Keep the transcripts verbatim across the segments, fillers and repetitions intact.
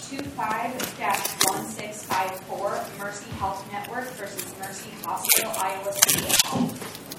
two five one six five four, Mercy Health Network versus Mercy Hospital, Iowa City Hall.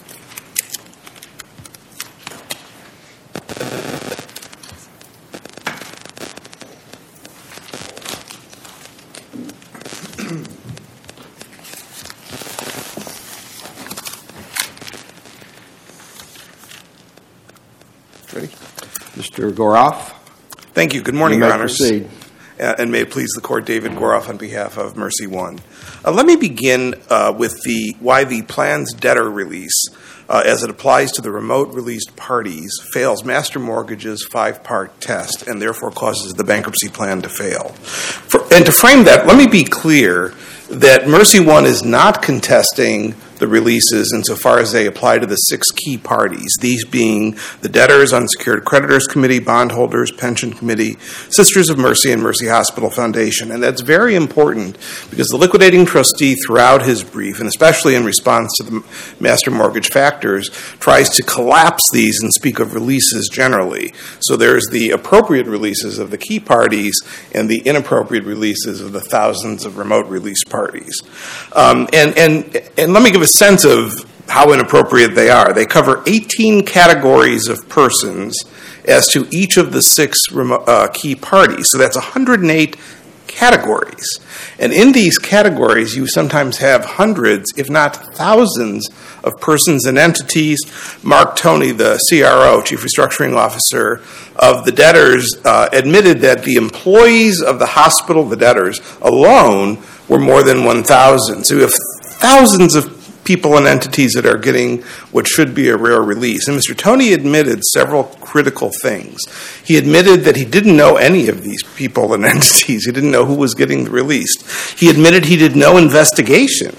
Ready? Mister Goroff. Thank you. Good morning, you Your Honors. Proceed. Uh, and may it please the Court, David Goroff on behalf of Mercy One. Uh, let me begin uh, with the why the plan's debtor release, uh, as it applies to the remote released parties, fails Master Mortgage's five-part test and therefore causes the bankruptcy plan to fail. For, and to frame that, let me be clear that Mercy One is not contesting the releases insofar as they apply to the six key parties, these being the debtors, unsecured creditors committee, bondholders, pension committee, Sisters of Mercy, and Mercy Hospital Foundation. And that's very important because the liquidating trustee throughout his brief, and especially in response to the master mortgage factors, tries to collapse these and speak of releases generally. So there's the appropriate releases of the key parties and the inappropriate releases of the thousands of remote release parties. Um, and, and, and let me give a sense of how inappropriate they are. They cover eighteen categories of persons as to each of the six uh, key parties. So that's one hundred eight categories. And in these categories, you sometimes have hundreds, if not thousands, of persons and entities. Mark Toney, the C R O, Chief Restructuring Officer of the debtors, uh, admitted that the employees of the hospital, the debtors, alone were more than one thousand. So you have thousands of people and entities that are getting what should be a rare release. And Mister Toney admitted several critical things. He admitted that he didn't know any of these people and entities. He didn't know who was getting released. He admitted he did no investigation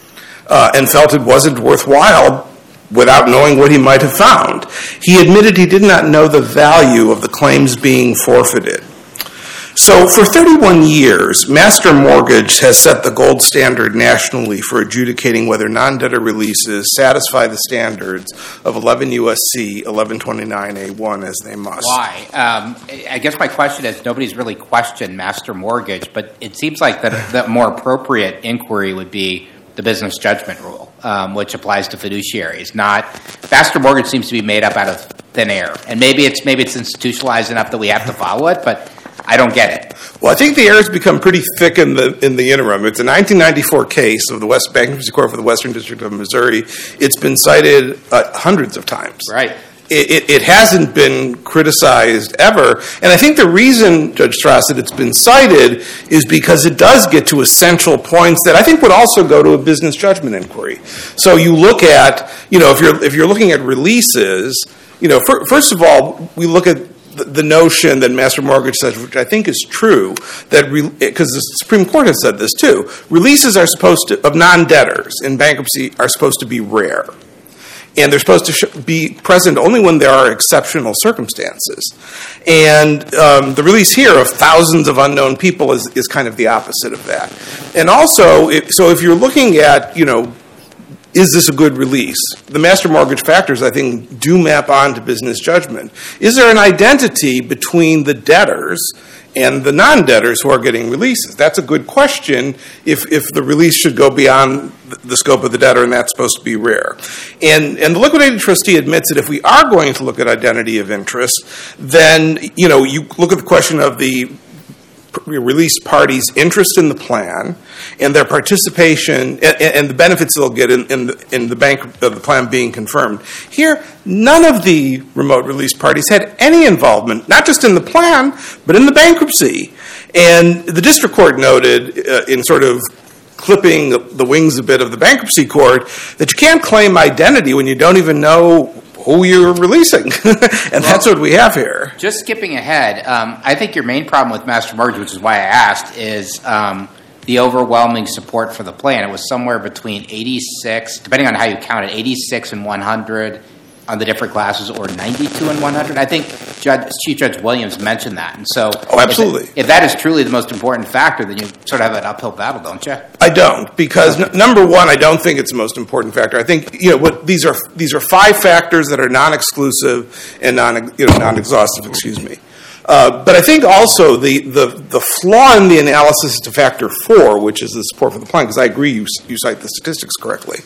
uh, and felt it wasn't worthwhile without knowing what he might have found. He admitted he did not know the value of the claims being forfeited. So for thirty-one years, Master Mortgage has set the gold standard nationally for adjudicating whether non-debtor releases satisfy the standards of eleven U S C eleven twenty-nine A one as they must. Why? Um, I guess my question is, nobody's really questioned Master Mortgage, but it seems like the, the more appropriate inquiry would be the business judgment rule, um, which applies to fiduciaries. Not Master Mortgage seems to be made up out of thin air, and maybe it's maybe it's institutionalized enough that we have to follow it, but I don't get it. Well, I think the air has become pretty thick in the in the interim. It's a nineteen ninety-four case of the West Bankruptcy Court for the Western District of Missouri. It's been cited uh, hundreds of times. Right. It, it, it hasn't been criticized ever. And I think the reason, Judge Strauss, that it's been cited is because it does get to essential points that I think would also go to a business judgment inquiry. So you look at, you know, if you're if you're looking at releases, you know, for, first of all, we look at the notion that Master Mortgage says, which I think is true, that because re- the Supreme Court has said this too, releases are supposed to, of non-debtors in bankruptcy are supposed to be rare. And they're supposed to sh- be present only when there are exceptional circumstances. And um, the release here of thousands of unknown people is, is kind of the opposite of that. And also, if, so if you're looking at, you know, is this a good release? The Master Mortgage factors, I think, do map on to business judgment. Is there an identity between the debtors and the non-debtors who are getting releases? That's a good question if, if the release should go beyond the scope of the debtor, and that's supposed to be rare. And, and the liquidated trustee admits that if we are going to look at identity of interest, then, you know, you look at the question of the released parties' interest in the plan and their participation and, and the benefits they'll get in, in, the, in the bank of the plan being confirmed. Here, none of the remote release parties had any involvement, not just in the plan, but in the bankruptcy. And the district court noted uh, in sort of clipping the wings a bit of the bankruptcy court that you can't claim identity when you don't even know who you're releasing. And well, that's what we have here. Just skipping ahead, um, I think your main problem with Master Mortgage, which is why I asked, is um, the overwhelming support for the plan. It was somewhere between eighty-six, depending on how you count it, eighty-six and one hundred on the different classes, or ninety-two and one hundred. I think Judge, Chief Judge Williams mentioned that. And so oh, absolutely. If, it, if that is truly the most important factor, then you sort of have an uphill battle, don't you? I don't, because n- number one, I don't think it's the most important factor. I think, you know, what these are these are five factors that are non-exclusive and non you know non-exhaustive, excuse me. Uh, but I think also the, the, the flaw in the analysis to factor four, which is the support for the plan, because I agree you, you cite the statistics correctly,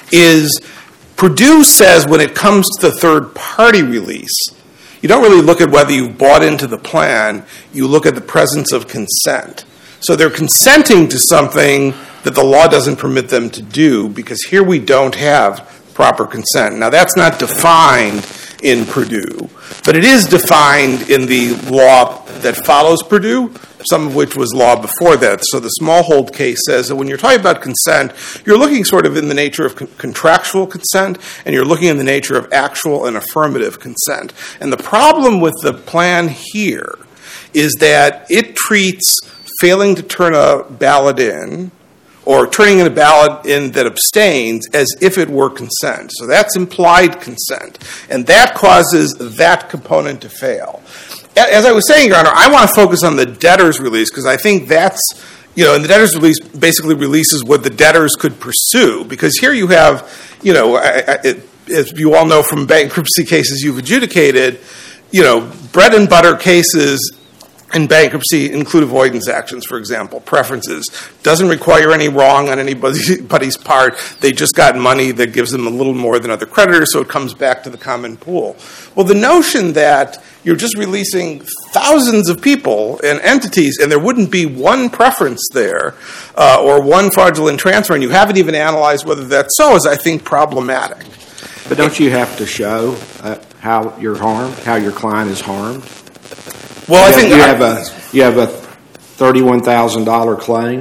is Purdue says when it comes to the third-party release, you don't really look at whether you've bought into the plan, you look at the presence of consent. So they're consenting to something that the law doesn't permit them to do, because here we don't have proper consent. Now, that's not defined in Purdue, but it is defined in the law that follows Purdue, some of which was law before that. So the Smallhold case says that when you're talking about consent, you're looking sort of in the nature of con- contractual consent, and you're looking in the nature of actual and affirmative consent. And the problem with the plan here is that it treats failing to turn a ballot in or turning in a ballot in that abstains as if it were consent. So that's implied consent. And that causes that component to fail. As I was saying, Your Honor, I want to focus on the debtor's release because I think that's, you know, and the debtor's release basically releases what the debtors could pursue. Because here you have, you know, I, I, it, as you all know from bankruptcy cases you've adjudicated, you know, bread and butter cases in bankruptcy include avoidance actions, for example, preferences. Doesn't require any wrong on anybody's part. They just got money that gives them a little more than other creditors, so it comes back to the common pool. Well, the notion that you're just releasing thousands of people and entities and there wouldn't be one preference there uh, or one fraudulent transfer, and you haven't even analyzed whether that's so, is, I think, problematic. But don't you have to show uh, how you're harmed, how your client is harmed? Well, I you think have, you have a you have a thirty-one thousand dollar claim.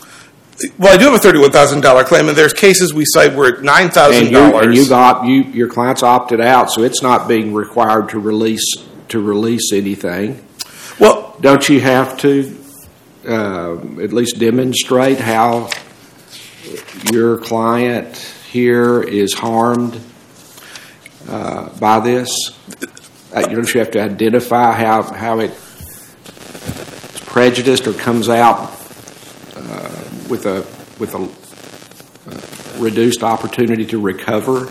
Well, I do have a thirty-one thousand dollar claim, and there's cases we cite where it's nine thousand dollars. And you got you your client's opted out, so it's not being required to release to release anything. Well, don't you have to uh, at least demonstrate how your client here is harmed uh, by this? Uh, you don't you have to identify how how it's prejudiced or comes out uh, with a with a uh, reduced opportunity to recover?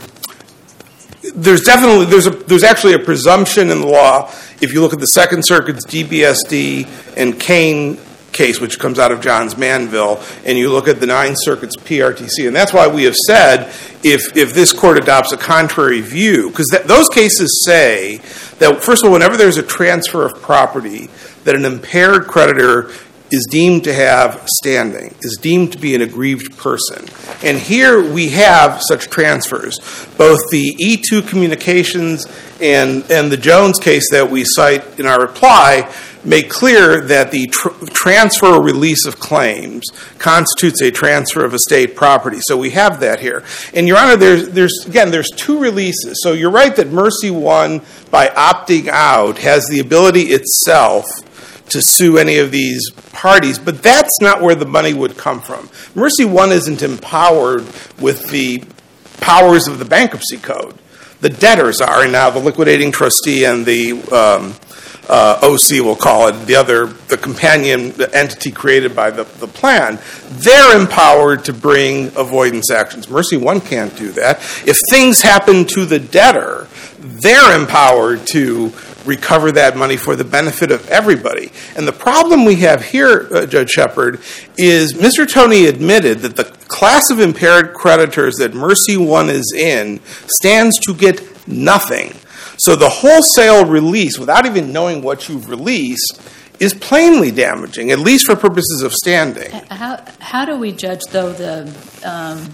There's definitely there's a there's actually a presumption in the law. If you look at the Second Circuit's D B S D and Kane case, which comes out of Johns Manville, and you look at the Ninth Circuit's P R T C, and that's why we have said if if this court adopts a contrary view, because th- those cases say that, first of all, whenever there's a transfer of property, that an impaired creditor is deemed to have standing, is deemed to be an aggrieved person. And here we have such transfers. Both the E two communications and, and the Jones case that we cite in our reply make clear that the tr- transfer or release of claims constitutes a transfer of estate property. So we have that here. And, Your Honor, there's, there's again, there's two releases. So you're right that Mercy One, by opting out, has the ability itself to sue any of these parties, but that's not where the money would come from. Mercy One isn't empowered with the powers of the bankruptcy code. The debtors are, and now the liquidating trustee and the um, uh, O C, we'll call it, the other, the companion entity created by the, the plan, they're empowered to bring avoidance actions. Mercy One can't do that. If things happen to the debtor, they're empowered to recover that money for the benefit of everybody. And the problem we have here, uh, Judge Shepard, is Mister Toney admitted that the class of impaired creditors that Mercy One is in stands to get nothing. So the wholesale release, without even knowing what you've released, is plainly damaging, at least for purposes of standing. How how do we judge, though, the um,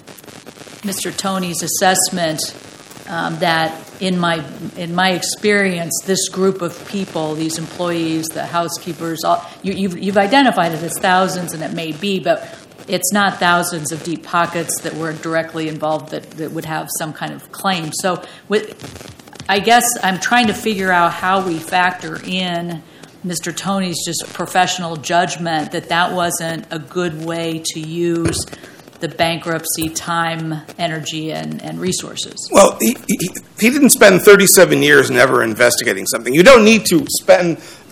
Mister Toney's assessment um, that in my in my experience, this group of people, these employees, the housekeepers, all, you, you've, you've identified it as thousands, and it may be, but it's not thousands of deep pockets that were directly involved that, that would have some kind of claim. So with, I guess I'm trying to figure out how we factor in Mister Toney's just professional judgment that that wasn't a good way to use the bankruptcy time, energy, and, and resources. Well, he, he, he didn't spend thirty-seven years never investigating something. You don't need to spend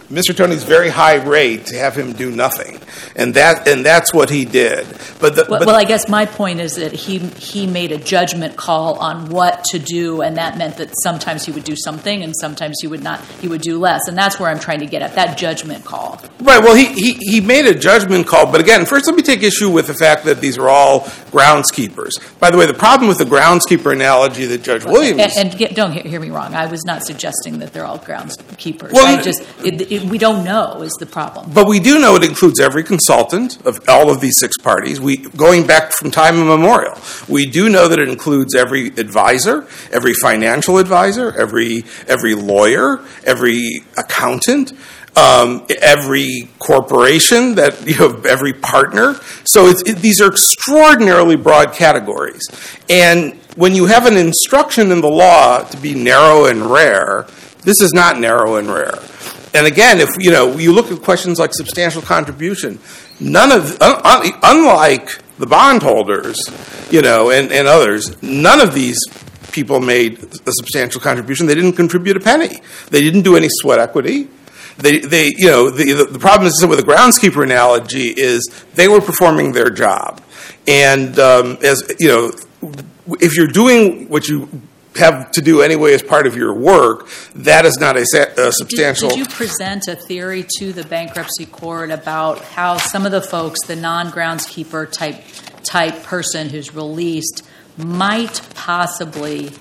Mister Tony's very high rate to have him do nothing, and that and that's what he did. But, the, well, but well, I guess my point is that he he made a judgment call on what to do, and that meant that sometimes he would do something, and sometimes he would not. He would do less, and that's where I'm trying to get at that judgment call. Right. Well, he, he he made a judgment call, but again, first let me take issue with the fact that these are all groundskeepers. By the way, the problem with the groundskeeper analogy that Judge Williams and, and get, don't hear, hear me wrong. I was not suggesting that they're all groundskeepers. Well, I just it, it, we don't know is the problem. But we do know it includes every consultant of all of these six parties. We going back from time immemorial. We do know that it includes every advisor, every financial advisor, every every lawyer, every accountant, um, every corporation that you know, every partner. So it's, it, these are extraordinarily broad categories. And when you have an instruction in the law to be narrow and rare, this is not narrow and rare. And again, if you know, you look at questions like substantial contribution, none of, un, un, unlike the bondholders, you know, and, and others, none of these people made a substantial contribution. They didn't contribute a penny. They didn't do any sweat equity. They, they, you know, the the problem is with the groundskeeper analogy is they were performing their job, and um, as you know, if you're doing what you have to do anyway as part of your work, that is not a, a substantial... Did, did you present a theory to the bankruptcy court about how some of the folks, the non-groundskeeper type type person who's released, might possibly...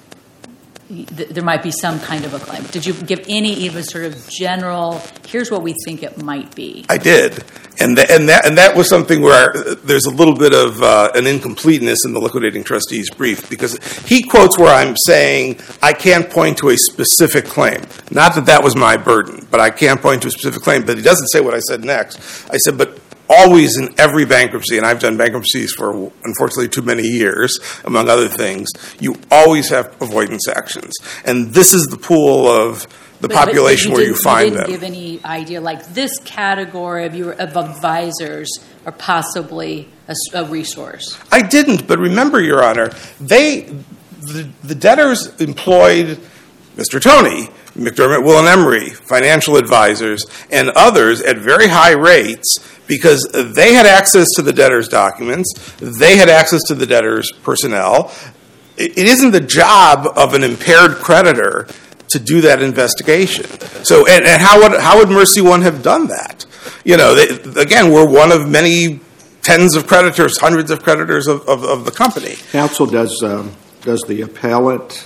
there might be some kind of a claim. Did you give any even sort of general, here's what we think it might be? I did. And, th- and, that, and that was something where there's a little bit of uh, an incompleteness in the liquidating trustee's brief, because he quotes where I'm saying I can't point to a specific claim. Not that that was my burden, but I can't point to a specific claim. But he doesn't say what I said next. I said, but always in every bankruptcy, and I've done bankruptcies for unfortunately too many years, among other things, you always have avoidance actions. And this is the pool of the but, population but you where you find you didn't them. Give any idea, like this category of your of advisors are possibly a, a resource? I didn't, but remember, Your Honor, they, the, the debtors employed Mister Tony, McDermott, Will and Emery, financial advisors, and others at very high rates because they had access to the debtor's documents, they had access to the debtor's personnel. It, it isn't the job of an impaired creditor to do that investigation. So, and, and how would how would Mercy One have done that? You know, they, again, we're one of many tens of creditors, hundreds of creditors of, of, of the company. Counsel, does um, does the appellant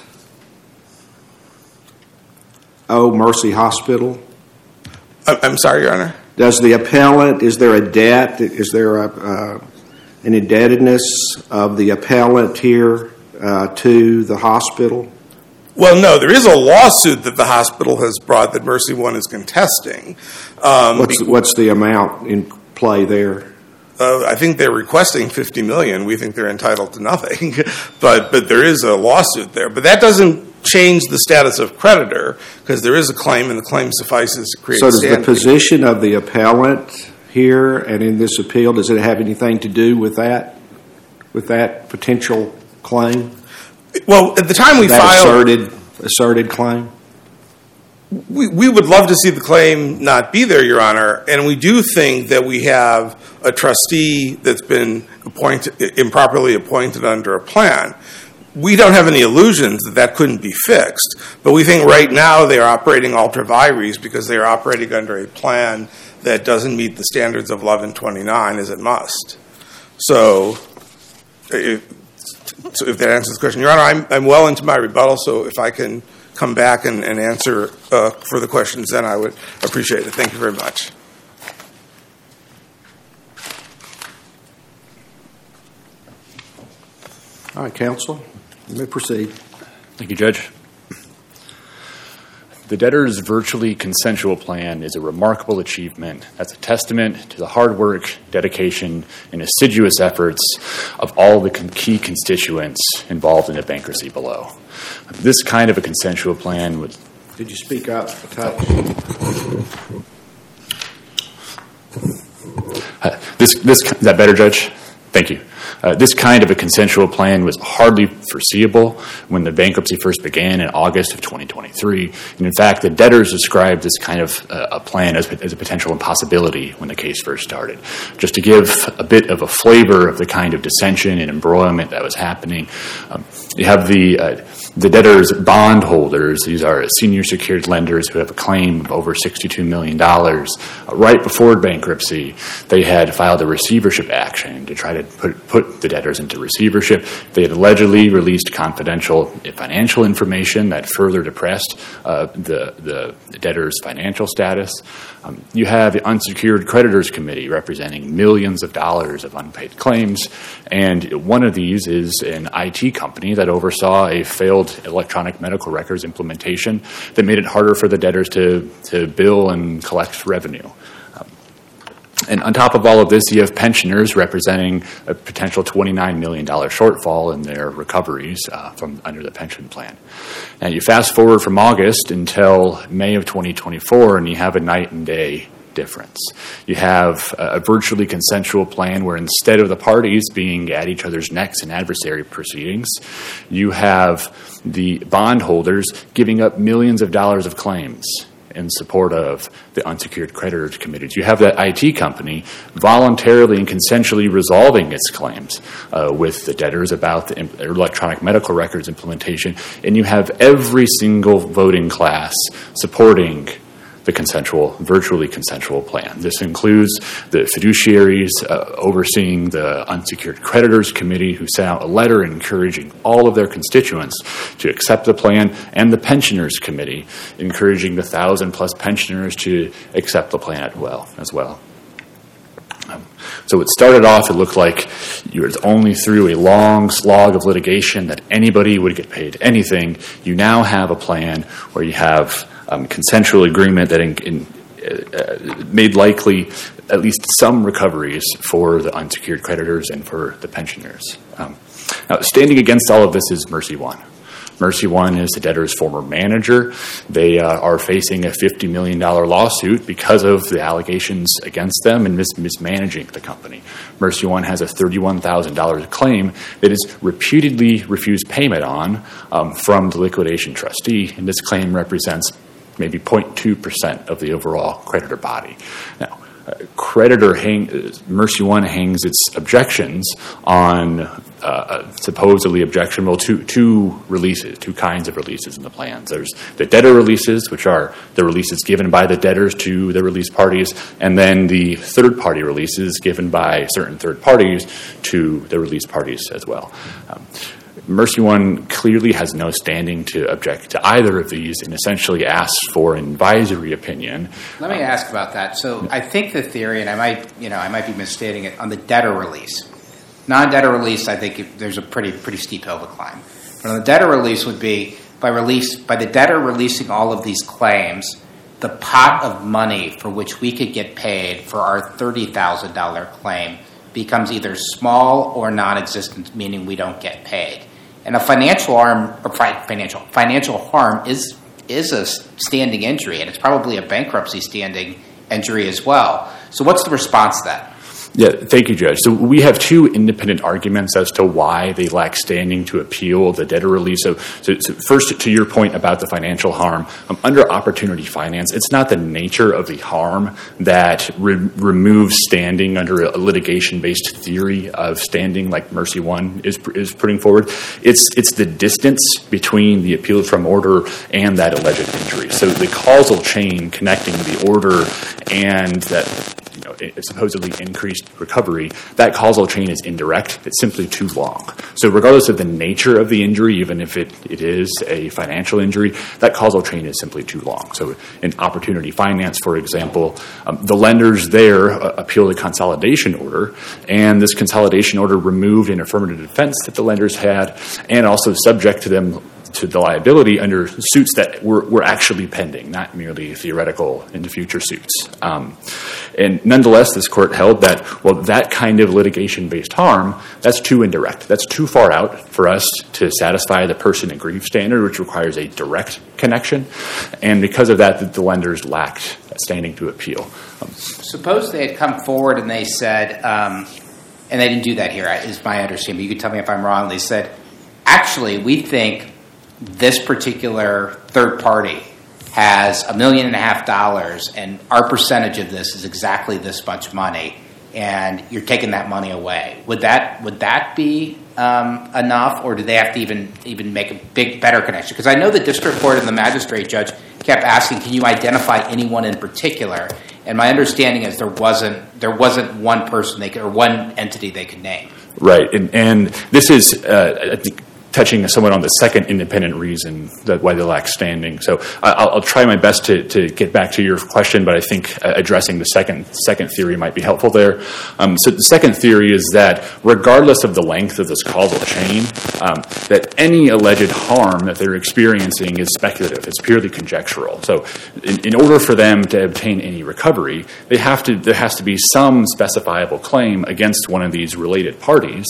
owe Mercy Hospital? I'm sorry, Your Honor? Does the appellant, is there a debt, is there a, uh, an indebtedness of the appellant here uh, to the hospital? Well, no, there is a lawsuit that the hospital has brought that Mercy One is contesting. Um, what's, the, what's the amount in play there? Uh, I think they're requesting fifty million dollars. We think they're entitled to nothing, but but there is a lawsuit there. But that doesn't change the status of creditor because there is a claim, and the claim suffices to create. So, does standing. the position of the appellant here and in this appeal, does it have anything to do with that, with that potential claim? Well, at the time we that filed asserted asserted claim. We, we would love to see the claim not be there, Your Honor, and we do think that we have a trustee that's been appointed, improperly appointed under a plan. We don't have any illusions that that couldn't be fixed, but we think right now they are operating ultra vires because they are operating under a plan that doesn't meet the standards of eleven twenty-nine as it must. So, if, so if that answers the question. Your Honor, I'm, I'm well into my rebuttal, so if I can come back and, and answer uh, further questions, then I would appreciate it. Thank you very much. All right, counsel, you may proceed. Thank you, Judge. The debtor's virtually consensual plan is a remarkable achievement that's a testament to the hard work, dedication, and assiduous efforts of all the key constituents involved in the bankruptcy below. This kind of a consensual plan would... Did you speak up a touch? Uh, this, this, is that better, Judge? Thank you. Uh, this kind of a consensual plan was hardly foreseeable when the bankruptcy first began in August of twenty twenty-three. And in fact, the debtors described this kind of uh, a plan as, as a potential impossibility when the case first started. Just to give a bit of a flavor of the kind of dissension and embroilment that was happening, um, you have the uh, the debtors' bondholders. These are senior secured lenders who have a claim of over sixty-two million dollars. Uh, right before bankruptcy, they had filed a receivership action to try to put, put the debtors into receivership. They had allegedly released confidential financial information that further depressed uh, the, the, the debtors' financial status. Um, you have the Unsecured Creditors Committee representing millions of dollars of unpaid claims, and one of these is an I T company that oversaw a failed electronic medical records implementation that made it harder for the debtors to, to bill and collect revenue. Um, and on top of all of this, you have pensioners representing a potential twenty-nine million dollars shortfall in their recoveries uh, from under the pension plan. Now, you fast forward from August until May of twenty twenty-four, and you have a night and day difference. You have a virtually consensual plan where instead of the parties being at each other's necks in adversary proceedings, you have the bondholders giving up millions of dollars of claims in support of the unsecured creditors committees. You have that I T company voluntarily and consensually resolving its claims uh, with the debtors about the imp- electronic medical records implementation, and you have every single voting class supporting the consensual, virtually consensual plan. This includes the fiduciaries uh, overseeing the Unsecured Creditors Committee, who sent out a letter encouraging all of their constituents to accept the plan, and the Pensioners Committee, encouraging the thousand plus pensioners to accept the plan as well. As well. Um, so it started off, it looked like you were only through a long slog of litigation that anybody would get paid anything. You now have a plan where you have Um, consensual agreement that in, in, uh, made likely at least some recoveries for the unsecured creditors and for the pensioners. Um, now, standing against all of this is Mercy One. Mercy One is the debtor's former manager. They uh, are facing a fifty million dollars lawsuit because of the allegations against them and mis- mismanaging the company. Mercy One has a thirty-one thousand dollars claim that is repeatedly refused payment on um, from the liquidation trustee, and this claim represents maybe zero point two percent of the overall creditor body. Now, uh, creditor hang, uh, Mercy One hangs its objections on uh, supposedly objectionable two, two releases, two kinds of releases in the plans. There's the debtor releases, which are the releases given by the debtors to the release parties, and then the third-party releases given by certain third parties to the release parties as well. Um, Mercy One clearly has no standing to object to either of these and essentially asks for an advisory opinion. Let me ask about that. So I think the theory, and I might, you know, I might be misstating it, on the debtor release. Non-debtor release, I think there's a pretty pretty steep hill to climb. But on the debtor release would be by release by the debtor releasing all of these claims, the pot of money for which we could get paid for our thirty thousand dollars claim becomes either small or non-existent, meaning we don't get paid. And a financial harm, or financial financial harm is is a standing injury, and it's probably a bankruptcy standing injury as well. So, what's the response to that? Yeah, thank you, Judge. So we have two independent arguments as to why they lack standing to appeal the debtor release. So, so, so first, to your point about the financial harm, um, under opportunity finance, it's not the nature of the harm that re- removes standing under a litigation-based theory of standing, like Mercy One is is putting forward. It's it's the distance between the appealed from order and that alleged injury. So the causal chain connecting the order and that, you know, supposedly increased recovery, that causal chain is indirect. It's simply too long. So regardless of the nature of the injury, even if it, it is a financial injury, that causal chain is simply too long. So in opportunity finance, for example, um, the lenders there uh, appeal the consolidation order, and this consolidation order removed an affirmative defense that the lenders had and also subject to them to the liability under suits that were, were actually pending, not merely theoretical in the future suits. Um, and nonetheless, this court held that, well, that kind of litigation-based harm, that's too indirect. That's too far out for us to satisfy the person aggrieved standard, which requires a direct connection. And because of that, the, the lenders lacked standing to appeal. Um, Suppose they had come forward and they said, um, and they didn't do that here, is my understanding. You can tell me if I'm wrong. They said, actually, we think this particular third party has a million and a half dollars, and our percentage of this is exactly this much money, and you're taking that money away. Would that would that be um, enough, or do they have to even even make a big, better connection? Because I know the district court and the magistrate judge kept asking, can you identify anyone in particular? And my understanding is there wasn't there wasn't one person they could, or one entity they could name. Right, and, and this is, uh, I think, touching somewhat on the second independent reason that why they lack standing. So I'll, I'll try my best to, to get back to your question, but I think uh, addressing the second second theory might be helpful there. Um, so the second theory is that regardless of the length of this causal chain, um, that any alleged harm that they're experiencing is speculative. It's purely conjectural. So in, in order for them to obtain any recovery, they have to there has to be some specifiable claim against one of these related parties,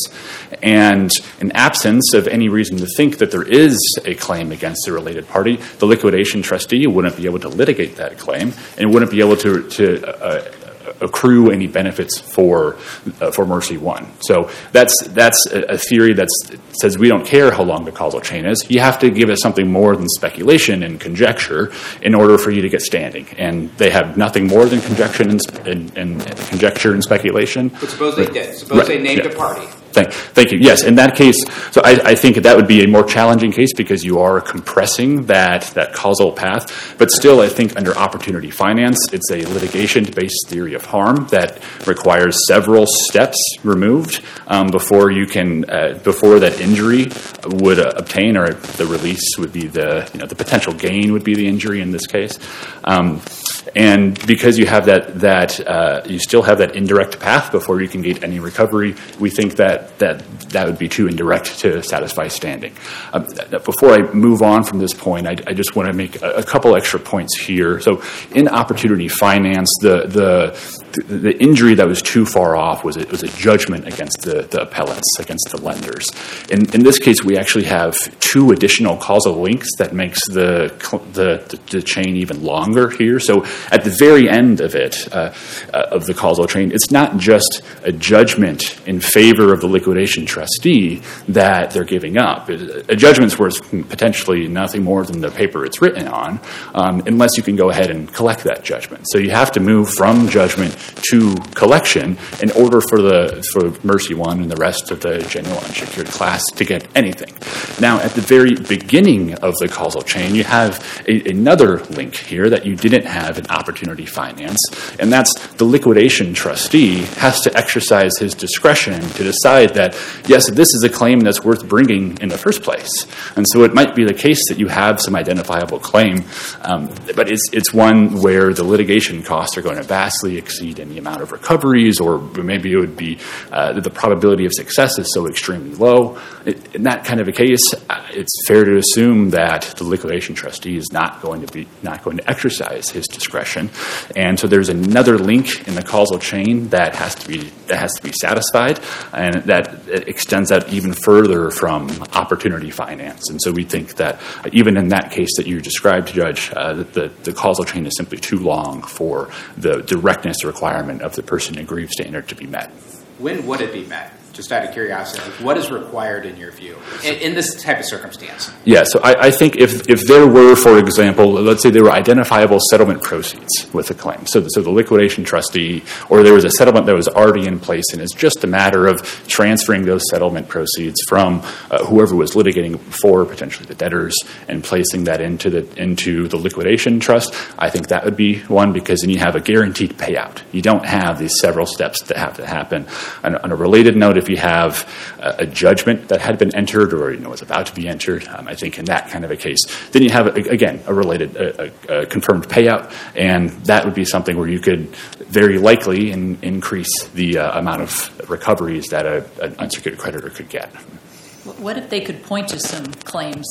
and in absence of any reason to think that there is a claim against a related party, the liquidation trustee wouldn't be able to litigate that claim and wouldn't be able to, to uh, accrue any benefits for uh, for Mercy One. So that's that's a theory that says we don't care how long the causal chain is. You have to give us something more than speculation and conjecture in order for you to get standing. And they have nothing more than conjecture and, and, and conjecture and speculation. But suppose they did. Suppose right. they named yeah. a party. Thank, thank you. Yes, in that case, so I, I think that would be a more challenging case because you are compressing that, that causal path. But still, I think under opportunity finance, it's a litigation-based theory of harm that requires several steps removed um, before you can uh, before that injury would uh, obtain, or the release would be the you know the potential gain would be the injury in this case. Um, and because you have that that uh, you still have that indirect path before you can get any recovery, we think that. that that would be too indirect to satisfy standing. Um, before I move on from this point, I, I just want to make a, a couple extra points here. So in opportunity finance, the the, the injury that was too far off was it was a judgment against the, the appellants, against the lenders. In, in this case, we actually have two additional causal links that makes the, the, the chain even longer here. So at the very end of it, uh, uh, of the causal chain, it's not just a judgment in favor of the liquidation trustee that they're giving up. A judgment's worth potentially nothing more than the paper it's written on, um, unless you can go ahead and collect that judgment. So you have to move from judgment to collection in order for the for Mercy One and the rest of the general unsecured class to get anything. Now, at the very beginning of the causal chain, you have a, another link here that you didn't have in opportunity finance, and that's the liquidation trustee has to exercise his discretion to decide that, yes, this is a claim that's worth bringing in the first place. And so it might be the case that you have some identifiable claim, um, but it's it's one where the litigation costs are going to vastly exceed any amount of recoveries, or maybe it would be uh, the probability of success is so extremely low. In that kind of a case, it's fair to assume that the liquidation trustee is not going to be not going to exercise his discretion. And so there's another link in the causal chain that has to be that has to be satisfied, and that extends out even further from opportunity finance. And so we think that even in that case that you described, Judge, uh, that the, the causal chain is simply too long for the directness requirement of the person aggrieved standard to be met. When would it be met? Just out of curiosity, what is required in your view in, in this type of circumstance? Yeah, so I, I think if if there were, for example, let's say there were identifiable settlement proceeds with a claim, so, so the liquidation trustee, or there was a settlement that was already in place, and it's just a matter of transferring those settlement proceeds from uh, whoever was litigating for potentially the debtors and placing that into the into the liquidation trust, I think that would be one, because then you have a guaranteed payout. You don't have these several steps that have to happen. On, on a related note, if you have a, a judgment that had been entered or you know was about to be entered, um, I think in that kind of a case, then you have, a, again, a related, a, a, a confirmed payout, and that would be something where you could very likely in, increase the uh, amount of recoveries that a, an unsecured creditor could get. What if they could point to some claims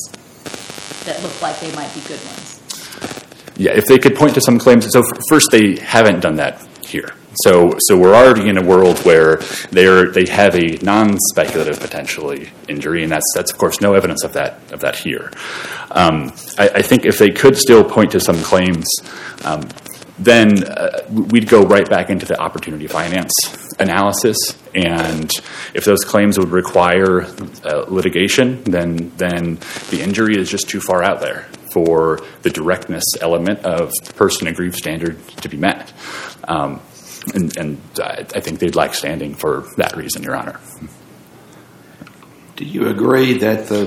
that look like they might be good ones? Yeah, if they could point to some claims. So first, they haven't done that here. So, so we're already in a world where they're they have a non-speculative potentially injury, and that's that's of course no evidence of that of that here. Um, I, I think if they could still point to some claims, um, then uh, we'd go right back into the opportunity finance analysis. And if those claims would require uh, litigation, then then the injury is just too far out there for the directness element of the person aggrieved standard to be met. Um, and and I, I think they'd lack standing for that reason, Your Honor. Do you agree that the,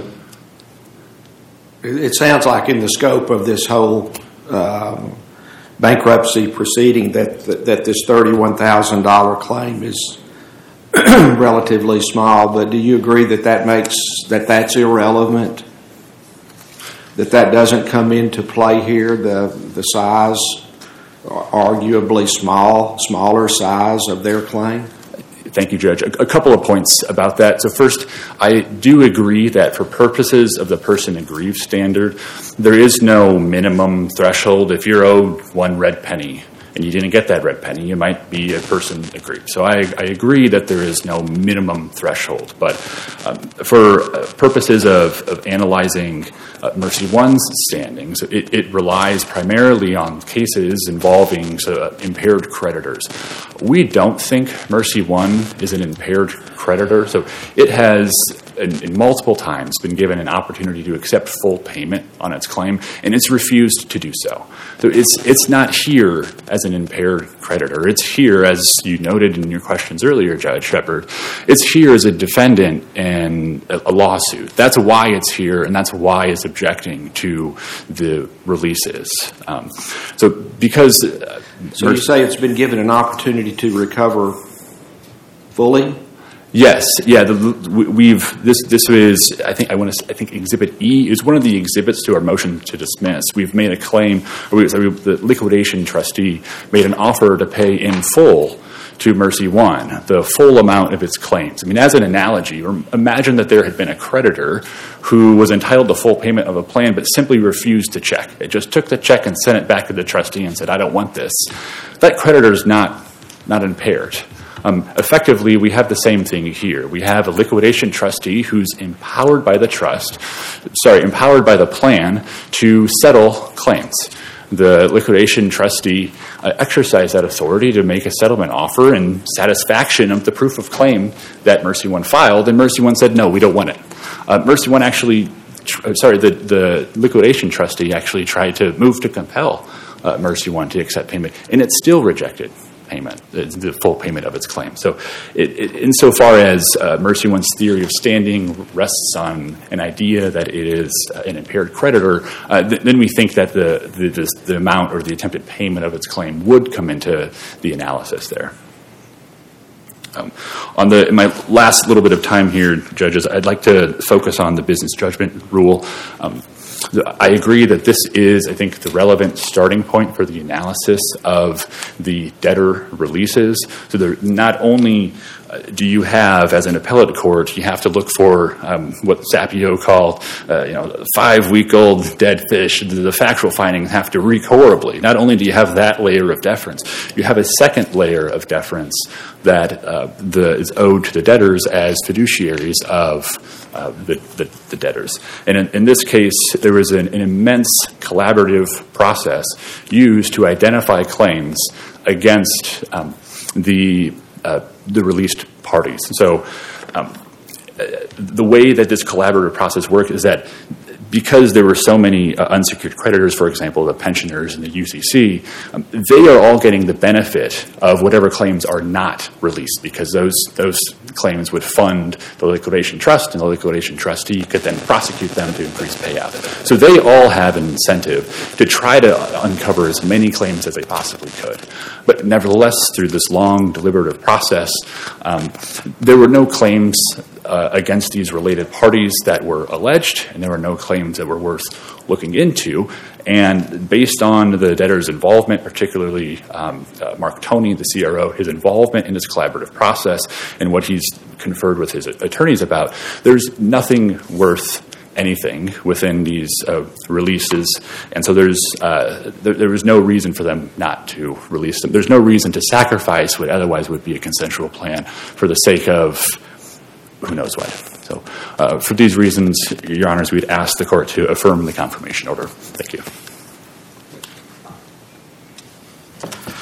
it sounds like in the scope of this whole um, bankruptcy proceeding that, that, that this thirty-one thousand dollars claim is relatively small, but do you agree that that makes, that that's irrelevant? That that doesn't come into play here, the the size, arguably small, smaller size of their claim? Thank you, Judge. A, a couple of points about that. So first, I do agree that for purposes of the person aggrieved standard, there is no minimum threshold. If you're owed one red penny and you didn't get that red penny, you might be a person aggrieved. So I, I agree that there is no minimum threshold. But um, for uh, purposes of, of analyzing uh, Mercy One's standings, it, it relies primarily on cases involving uh, impaired creditors. We don't think Mercy One is an impaired creditor. So it has, in, in multiple times, been given an opportunity to accept full payment on its claim, and it's refused to do so. So it's it's not here as an impaired creditor. It's here, as you noted in your questions earlier, Judge Shepard, it's here as a defendant in a, a lawsuit. That's why it's here, and that's why it's objecting to the releases. Um, so because... Uh, so you say it's been given an opportunity to recover fully? Yes, yeah. The, we've this. This is. I think. I want to. I think Exhibit E is one of the exhibits to our motion to dismiss. We've made a claim. Or we, sorry, the liquidation trustee made an offer to pay in full to Mercy One the full amount of its claims. I mean, as an analogy, or imagine that there had been a creditor who was entitled to full payment of a plan, but simply refused to check. It just took the check and sent it back to the trustee and said, "I don't want this." That creditor is not not impaired. Um, effectively, we have the same thing here. We have a liquidation trustee who's empowered by the trust, sorry, empowered by the plan to settle claims. The liquidation trustee uh, exercised that authority to make a settlement offer in satisfaction of the proof of claim that Mercy One filed, and Mercy One said, no, we don't want it. Uh, Mercy One actually, tr- sorry, the, the liquidation trustee actually tried to move to compel uh, Mercy One to accept payment, and it still rejected payment, the, the full payment of its claim. So it, it, insofar as uh, Mercy One's theory of standing rests on an idea that it is uh, an impaired creditor, uh, th- then we think that the, the, the, the amount or the attempted payment of its claim would come into the analysis there. Um, on the, in my last little bit of time here, judges, I'd like to focus on the business judgment rule. Um, I agree that this is, I think, the relevant starting point for the analysis of the debtor releases. So there, not only uh, do you have, as an appellate court, you have to look for um, what Sapio called, uh, you know, five-week-old dead fish. The, the factual findings have to reek horribly. Not only do you have that layer of deference, you have a second layer of deference that uh, the, is owed to the debtors as fiduciaries of Uh, the, the, the debtors. And in, in this case, there was an, an immense collaborative process used to identify claims against um, the uh, the released parties. So um, the way that this collaborative process worked is that because there were so many uh, unsecured creditors, for example, the pensioners and the U C C, um, they are all getting the benefit of whatever claims are not released, because those those claims would fund the liquidation trust, and the liquidation trustee could then prosecute them to increase payout. So they all have an incentive to try to uncover as many claims as they possibly could. But nevertheless, through this long deliberative process, um, there were no claims Uh, against these related parties that were alleged, and there were no claims that were worth looking into. And based on the debtor's involvement, particularly um, uh, Mark Toney, the C R O, his involvement in this collaborative process and what he's conferred with his attorneys about, there's nothing worth anything within these uh, releases, and so there's uh, there, there was no reason for them not to release them. There's no reason to sacrifice what otherwise would be a consensual plan for the sake of who knows what. So uh, for these reasons, Your Honors, we'd ask the court to affirm the confirmation order. Thank you.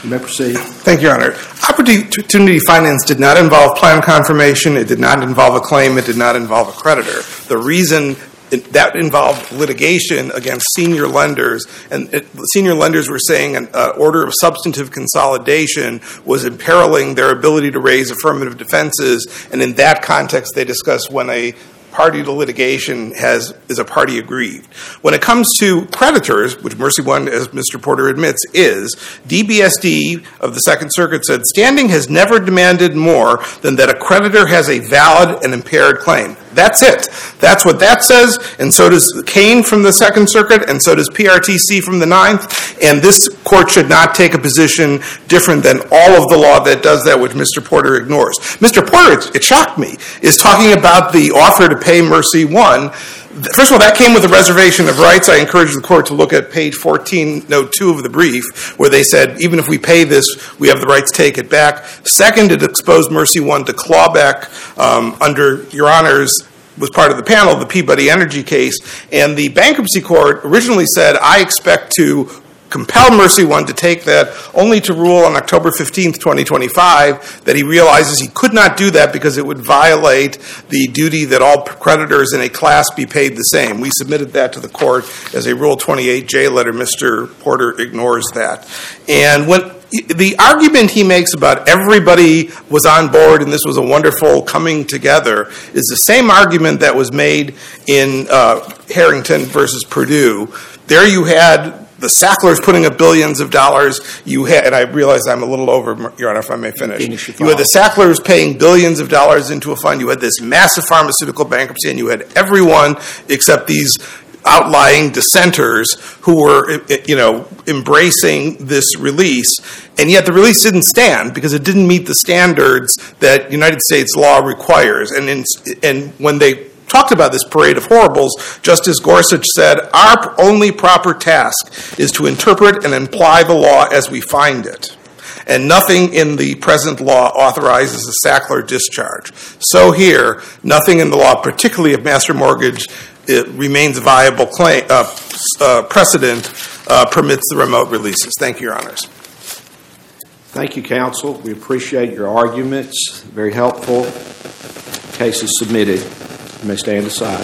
You may proceed. Thank you, Your Honor. Opportunity finance did not involve plan confirmation. It did not involve a claim. It did not involve a creditor. The reason it, that involved litigation against senior lenders, and it, senior lenders were saying an uh, order of substantive consolidation was imperiling their ability to raise affirmative defenses, and in that context, they discussed when a party to litigation has is a party aggrieved. When it comes to creditors, which Mercy One, as Mister Porter admits, is, D B S D of the Second Circuit said, standing has never demanded more than that a creditor has a valid and impaired claim. That's it. That's what that says, and so does Kane from the Second Circuit, and so does P R T C from the Ninth, and this court should not take a position different than all of the law that does that, which Mister Porter ignores. Mister Porter, it, it shocked me, is talking about the offer to pay Mercy One. First of all, that came with a reservation of rights. I encourage the court to look at page fourteen, note two of the brief, where they said, even if we pay this, we have the right to take it back. Second, it exposed Mercy One to clawback um, under Your Honor's, was part of the panel, the Peabody Energy case, and the bankruptcy court originally said, I expect to compel Mercy One to take that, only to rule on October fifteenth, twenty twenty-five, that he realizes he could not do that because it would violate the duty that all creditors in a class be paid the same. We submitted that to the court as a Rule twenty-eight J letter. Mister Porter ignores that. And when the argument he makes about everybody was on board and this was a wonderful coming together is the same argument that was made in uh, Harrington versus Purdue. There you had the Sacklers putting up billions of dollars. You had, and I realize I'm a little over, Your Honor, if I may finish. finish you had the Sacklers paying billions of dollars into a fund. You had this massive pharmaceutical bankruptcy, and you had everyone except these outlying dissenters who were, you know, embracing this release, and yet the release didn't stand because it didn't meet the standards that United States law requires. And in, and when they talked about this parade of horribles, Justice Gorsuch said, our only proper task is to interpret and apply the law as we find it. And nothing in the present law authorizes a Sackler discharge. So here, nothing in the law, particularly of master mortgage, it remains a viable claim, uh, uh, precedent, uh, permits the remote releases. Thank you, Your Honors. Thank you, counsel. We appreciate your arguments. Very helpful. Case is submitted. You may stand aside.